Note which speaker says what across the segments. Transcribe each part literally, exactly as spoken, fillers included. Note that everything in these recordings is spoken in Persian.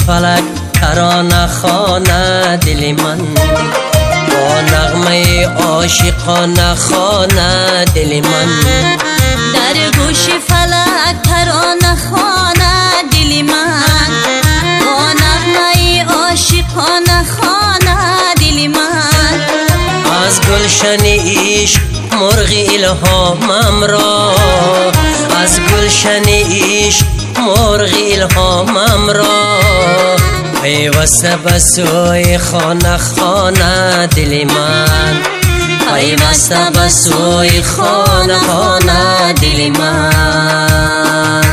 Speaker 1: فلک ترانه خوانه دل من، با نغمه عاشقانه خوانه دل من.
Speaker 2: در گوش فلک ترانه خوانه دل من، با نغمه عاشقانه خوانه دل من.
Speaker 1: از گلشن عشق مرغ الهامم را، از گلشن عشق مرغ الهامم را، پیوسته به سوی خانه خانه دل من، پیوسته به سوی خانه خانه دل من.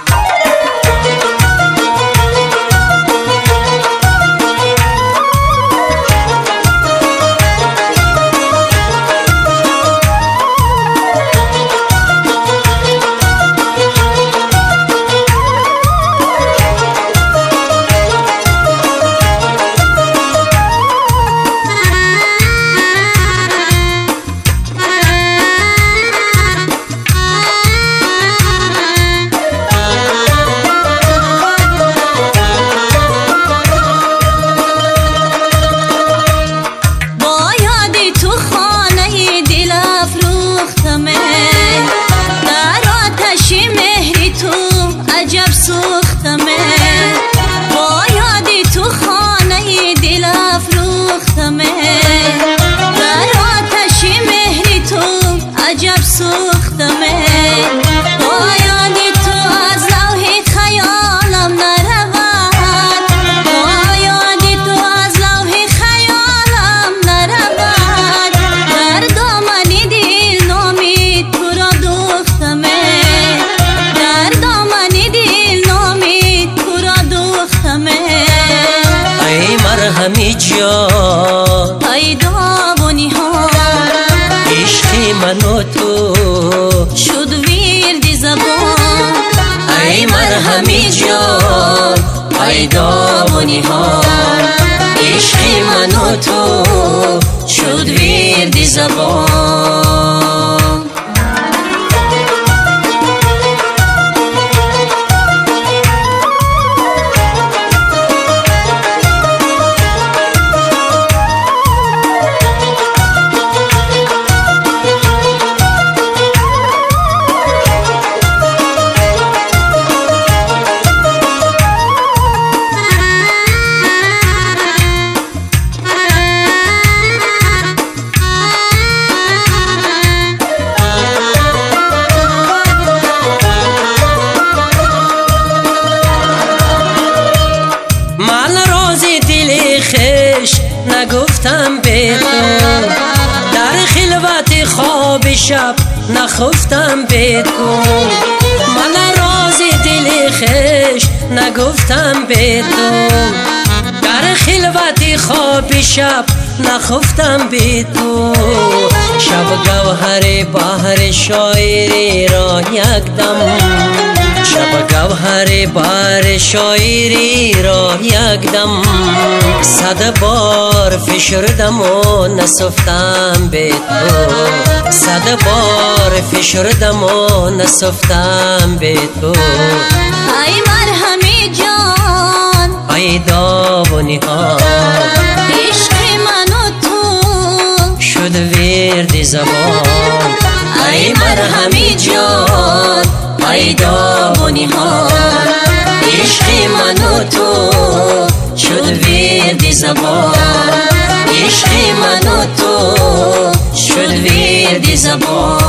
Speaker 1: همی جان
Speaker 2: ای دامونی ها،
Speaker 1: عشق من و تو
Speaker 2: شد ورد زبان.
Speaker 1: ای مرهمی جان ای دامونی ها، عشق من و تو شد ورد زبان. نگفتم به تو در خلوت خواب شب، نخفتم به تو من راز دل خش، نگفتم به تو در خلوت خواب شب، نخفتم به تو. شب گوهر بحر شاعری را یک دم، شب گوهر بحر شاعری را یک دم، صد بار فشردم و نسفتم به تو، صد بار فشردم و نسفتم به تو.
Speaker 2: ای مرهمی جان
Speaker 1: ای دامونی ها،
Speaker 2: عشق من و تو
Speaker 1: شد ورد زبان. ای مرهمی جان ای دامونی ها، عشق من و تو شد ورد زبان. عشق من و تو شد ورد زبان.